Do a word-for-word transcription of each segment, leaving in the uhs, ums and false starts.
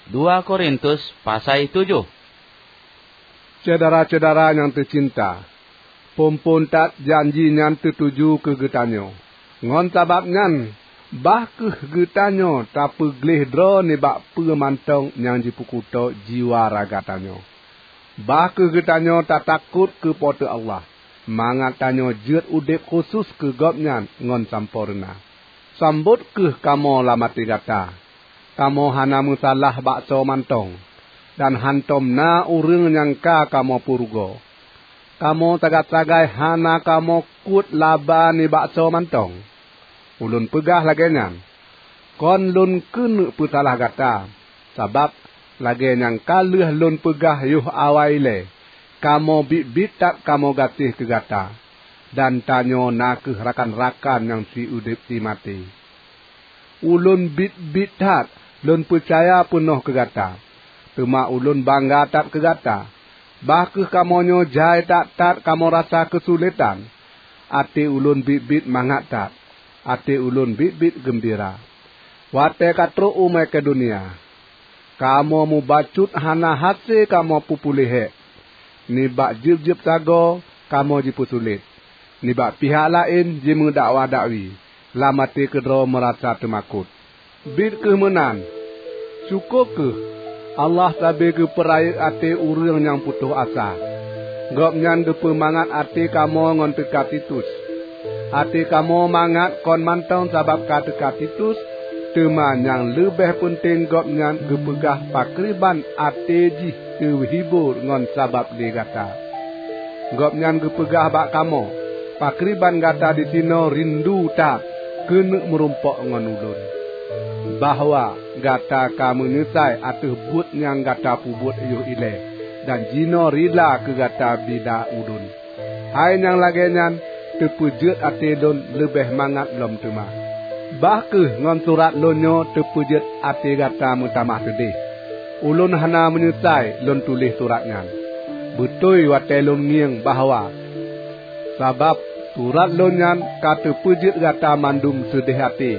dua Korintus pasal tujuh. Cedara-cedara yang tercinta, pompon tat janji yang tertuju ke getanyo. Ngon sabab nyan, bah ke getanyo tapi gleh dro ni bak pemantong yang dipukuto jiwa ragatanyo. Bah ke getanyo tak takut ke pote Allah. Mangat tanyo jet udip khusus ke gopnyan ngon sampurna. Sambut ke kamo lamati gata. Kamo hana musalah bakso mantong. Dan hantom na urang nyangka kamo purgo. Kamo tagat-tagai hana kamo kut laba ni bakso mantong. Ulun pegah lagi nyan. Kon lun kena pusalah gata. Sabab lagi nyangka leh lun pegah yuh awaile. Kamo bit-bit tak kamo gatih ke gata. Dan tanyo nak ke rakan-rakan yang si udip si mati. Ulun bit-bit tak, lun percaya penuh ke gata. Tuma ulun bangga tak ke gata. Bah ke kamonyo jai tak tak kamo rasa kesulitan. Ati ulun bit-bit mangat tak. Ati ulun bit-bit gembira. Wate katro umai ke dunia. Kamo mu bacut hana hati kamo pupulihe. Ni bak jib-jib sago, kamo jipusulit. Ni bak pihak lain, jimu dakwa dakwi. Lamati kedro merasa temakut. Bit ke menan. Cukup ke? Allah tabi ke peraya ati urang yang putus asa. Gop nyan de pemangat ati kamo ngon teka titus. Ati kamo mangat kon mantong sabab ka teka titus. Teman yang lebih penting gop nyan kepegah pakriban ati jih kehibur ngon sabab di gata. Gop nyan kepegah bak kamo. Pakriban gata di sino rindu tak kena merumpok ngon ulun. Bahwa gata kamu nyesai atuh but yang gata pubut yuh ile. Dan jino rila ke gata bida udun. Hai yang lagi nyan terpujut ati don lebih mangat lom tuma. Bah ke ngon surat lonyo terpujut ati gata mutamah sedih. Ulun hana menyesai lon tulis suratnya. Betul wate lon ngieng bahwa sabab surat lonyan kata pujut gata mandum sedih hati.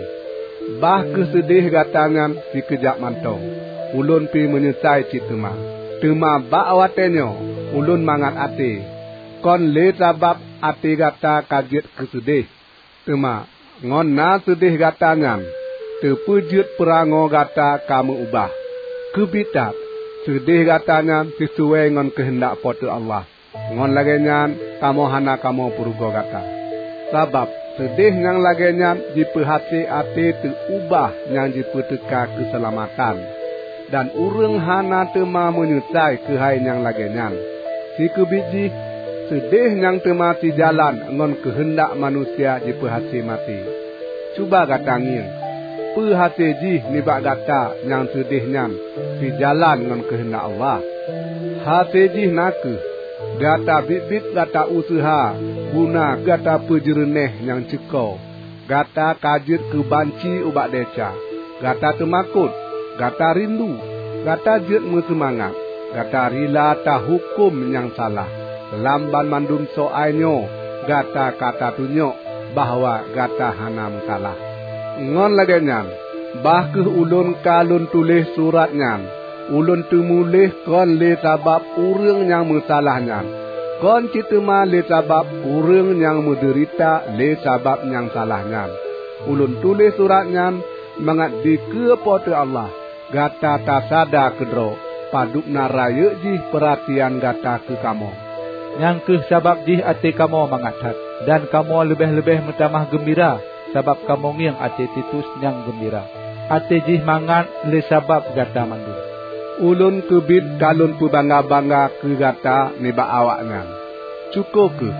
Bah kesedih gatangan si kejap mantong. Ulun pi menyesai cituma. Tuma bak watenyo ulun mangat ati. Kon le sabab ati gata kaget kesedih. Tuma ngon na sedih gatangan. Terpujut perango gata kamu ubah. Kebitak sedih gatangan sesuai ngon kehendak pote Allah. Ngon lagi nyan kamu hana kamu purugo gata. Sabab sedih yang lagi nyan diperhati ati terubah yang diperteka keselamatan. Dan urang hana tema menyusai kehai yang lagi nyan. Si kebiji sedih yang tema si jalan ngon kehendak manusia diperhati mati. Cuba gatangin. Perhati jih nibak gata yang sedih nyan si jalan ngon kehendak Allah. Hati jih naku. Gata bit-bit gata usaha, guna gata pejereneh yang cekau. Gata kajit ke banci ubak deca. Gata temakut, gata rindu, gata jet semangat. Gata rila ta hukum yang salah. Lamban mandum soainyo, gata kata tunjuk bahwa gata hana salah. Ngon lagi nyan, bah ke ulun kalun tulis surat nyan. Ulun temulih kon le sabab urang yang masalahnya. Kon kita ma le sabab urang yang menderita le sabab yang salahnya. Ulun tulis suratnya mangat di ke pote Allah. Gata tak sada kedro. Paduk naraya jih perhatian gata ke kamu. Yang ke sabab jih ati kamu mangatat. Dan kamu lebih-lebih mentamah gembira. Sabab kamu ngiang ati titus yang gembira. Ati jih mangat le sabab gata mandum. Ulun kebit kalun pu bangga-bangga ke gata nibak awaknya. Cukup ke?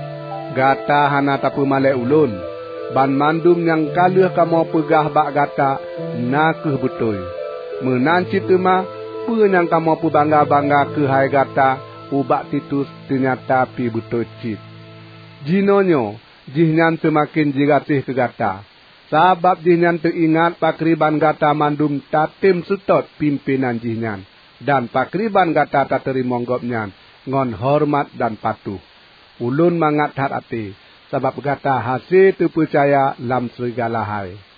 Gata hana tapu malai ulun. Ban mandum yang kaluh kamu pegah bak gata nakeh betul. Menanci tema pu yang kamu pu bangga-bangga ke hai gata ubak titus ternyata pi betul cip. Jinonyo jihnya semakin jiratih ke gata. Sabab jihnya teringat pakriban gata mandum tatim setot pimpinan jihnya. Dan pakriban gata tak terima gopnya ngon hormat dan patuh. Ulun mangat hati sabab gata hasil terpercaya lam segala hal.